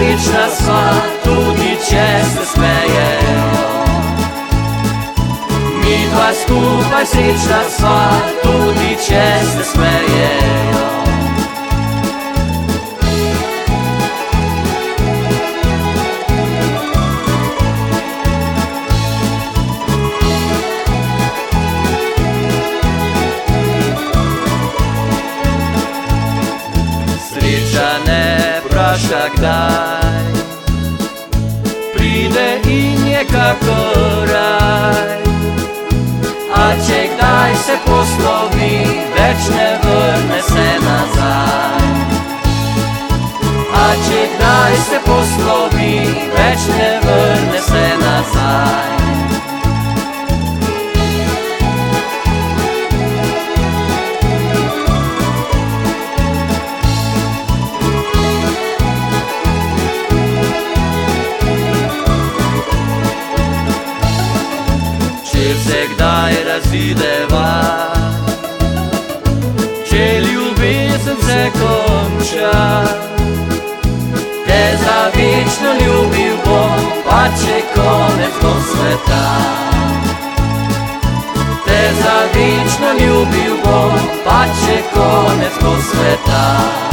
srečna sva, tudi če se smejejo. Midva skupaj srečna sva, tudi če se smejejo. Sreča ne vpraša kdaj, pride in je kakor raj. A če kdaj se poslovi, več ne vrne se nazaj. A če kdaj se poslovi, več ne vrne se nazaj. Če se kdaj razideva, če ljubezen se konča, te za večno ljubil bom, pa če konec bo sveta. Te za večno ljubil bom, pa če konec bo sveta.